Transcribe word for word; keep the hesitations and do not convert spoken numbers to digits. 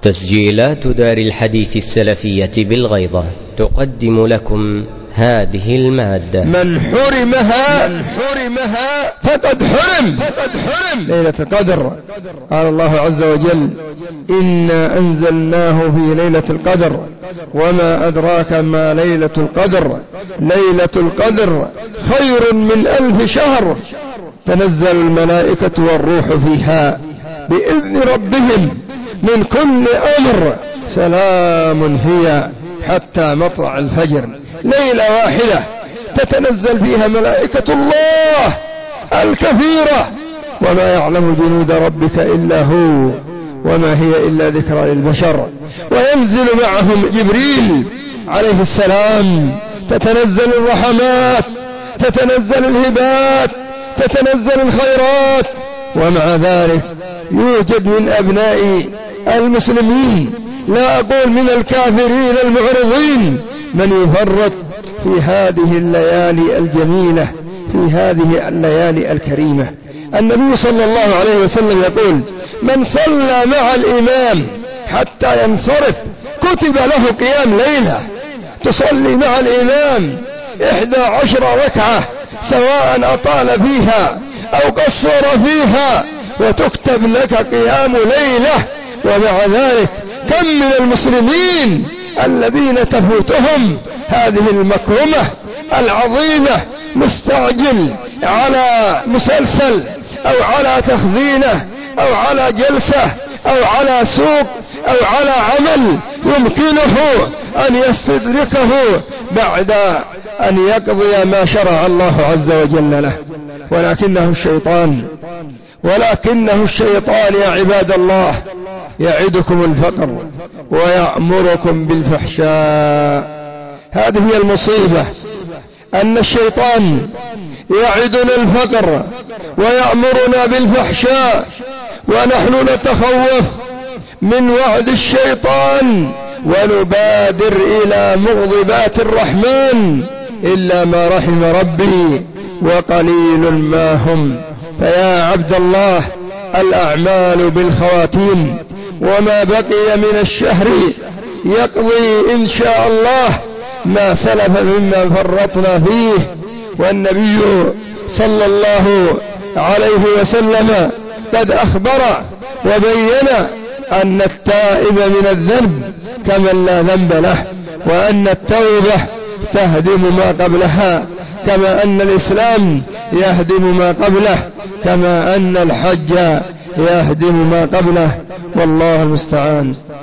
تسجيلات دار الحديث السلفية بالغيضة تقدم لكم هذه المادة. من حرمها من حرمها فقد حرم فقد حرم ليلة القدر. قال الله عز وجل: إنا أنزلناه في ليلة القدر وما أدراك ما ليلة القدر ليلة القدر خير من ألف شهر تنزل الملائكة والروح فيها بإذن ربهم من كل أمر سلام هي حتى مطلع الفجر. ليلة واحدة تتنزل فيها ملائكة الله الكثيرة، وما يعلم جنود ربك إلا هو وما هي إلا ذكرى للبشر. وينزل معهم جبريل عليه السلام، تتنزل الرحمات، تتنزل الهبات، تتنزل الخيرات. ومع ذلك يوجد من أبناء المسلمين، لا أقول من الكافرين المعرضين، من يفرط في هذه الليالي الجميلة، في هذه الليالي الكريمة. النبي صلى الله عليه وسلم يقول: من صلى مع الإمام حتى ينصرف كتب له قيام ليلة. تصلي مع الإمام إحدى عشر ركعة سواء أطال فيها أو قصر فيها، وتكتب لك قيام ليلة. ومع ذلك كم من المسلمين الذين تفوتهم هذه المكرمة العظيمة، مستعجل على مسلسل أو على تخزينة أو على جلسة أو على سوق أو على عمل يمكنه أن يستدركه بعد أن يقضي ما شرع الله عز وجل له. ولكنه الشيطان ولكنه الشيطان يا عباد الله يعدكم الفقر ويأمركم بالفحشاء. هذه هي المصيبة، أن الشيطان يعدنا الفقر ويأمرنا بالفحشاء، ونحن نتخوف من وعد الشيطان ونبادر إلى مغضبات الرحمن إلا ما رحم ربي وقليل ما هم. فيا عبد الله، الأعمال بالخواتيم، وما بقي من الشهر يقضي إن شاء الله ما سلف مما فرطنا فيه. والنبي صلى الله عليه وسلم قد أخبر وبين أن التائب من الذنب كمن لا ذنب له، وأن التوبة تهدم ما قبلها، كما أن الإسلام يهدم ما قبله، كما أن الحج يهدم ما قبله. والله المستعان.